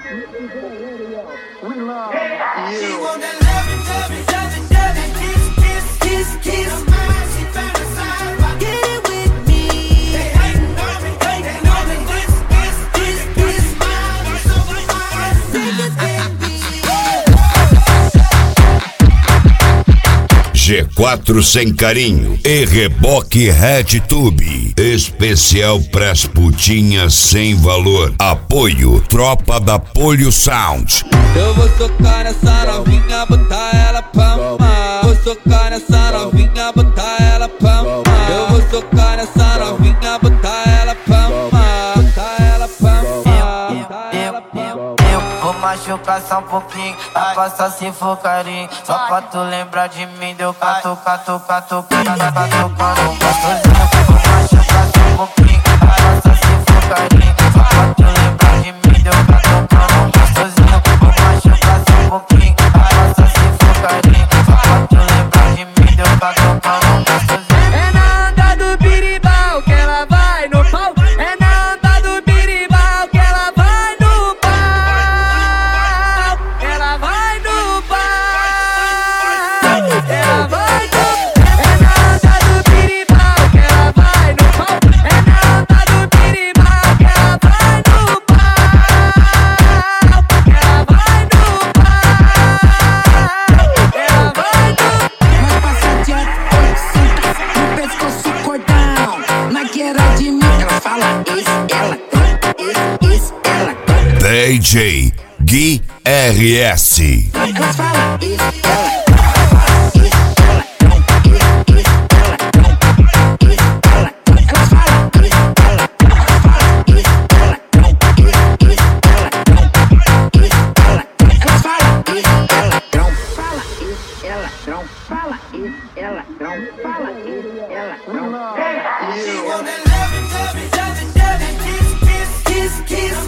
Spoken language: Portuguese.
We love you. She want that loving, loving, loving, loving, kiss, kiss, kiss, kiss. She fantasize about Get it with me. they hating on me, they know me. This smile is so fine. Take it, baby. G4 sem carinho e reboque RedTube. Especial pras putinhas sem valor. Apoio Tropa da Polio Sound. Eu vou socar nessa novinha, botar ela pra mamar. Vou socar nessa novinha, botar ela pra mamar. Eu vou socar nessa novinha, botar ela pra mamar. Botar ela pra mamar. Eu vou machucar só um pouquinho, vai passar se for carinho. Só pra tu lembrar de mim, deu catu, catu, catu, catu, catu, gostosinho. Vou machucar só um pouquinho, vai passar se for carinho. Só pra tu lembrar de mim, deu catu, catu, gostosinho. Vou machucar só um pouquinho, vai passar se for carinho. Só pra tu lembrar de mim, deu catu, catu, gostosinho. É na onda do biribau que ela vai no pau. É na onda do biribau que ela vai no pau. Ela vai no pau. Ela vai no. É na onda do biribau que ela vai no pau. É na onda do biribau que ela vai no pau. Ela vai no pau. Ela vai no. Mas passa de ator, senta no pescoço cordão. Mas que era de mim, ela fala isso, ela tem, isso, ela tem. DJ Gui RS. Elas falam isso, ela She want that loving, loving, loving, loving, kiss, kiss, kiss, kiss.